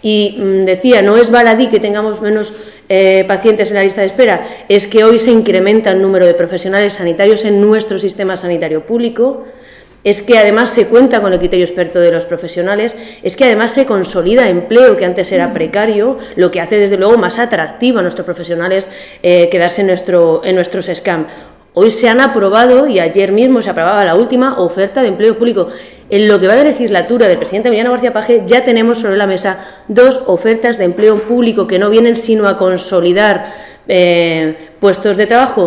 Y decía, no es baladí que tengamos menos pacientes en la lista de espera, es que hoy se incrementa el número de profesionales sanitarios en nuestro sistema sanitario público, es que además se cuenta con el criterio experto de los profesionales, es que además se consolida empleo que antes era precario, lo que hace desde luego más atractivo a nuestros profesionales quedarse en nuestros SCAM. Hoy se han aprobado, y ayer mismo se aprobaba la última oferta de empleo público. En lo que va de legislatura del presidente Emiliano García Paje ya tenemos sobre la mesa 2 ofertas de empleo público que no vienen sino a consolidar puestos de trabajo